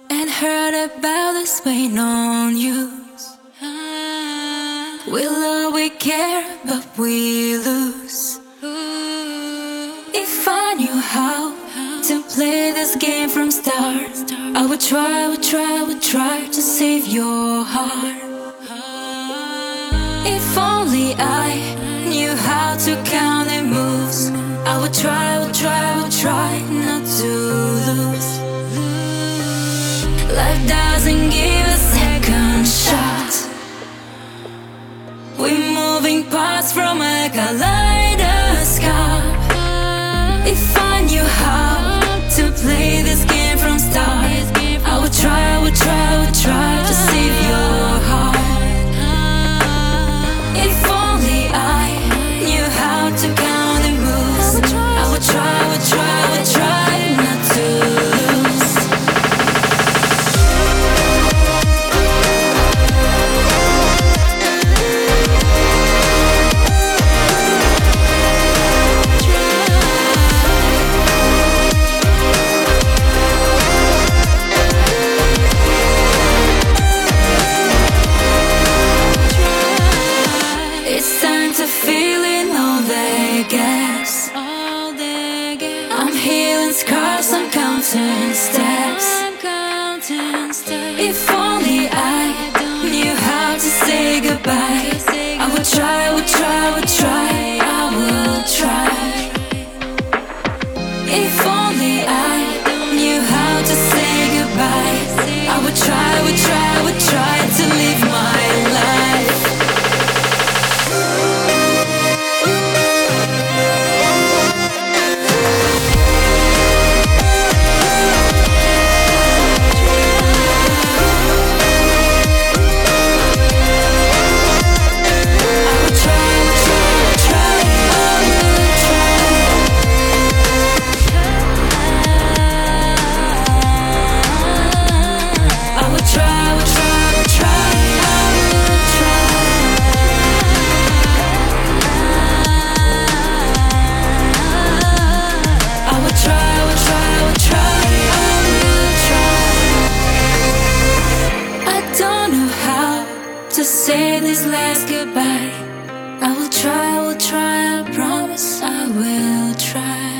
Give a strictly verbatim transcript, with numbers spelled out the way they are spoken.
and heard about us weighing on you. We'll always care, but we lose. If I knew how to play this game from start, I would try, would try, would try to save your heart. If only I knew how to count the moves, I would try, would try, would try not to lose. Life doesn't give a second shot. We're moving parts from a kaleidoscope. If I knew how to play this game from start, I would try, would try, would try to save your heart. If only I knew how to count the moves, I would try, would try, would try not to lose. It's time to fill in all the gaps. I'm healing scars, I'm counting steps. If only I knew how to say goodbye, I would try, would try, would try, I would try. If only I knew how to say goodbye, I would try, would try, would try to live my life. To say this last goodbye, I will try, I will try, I promise I will try.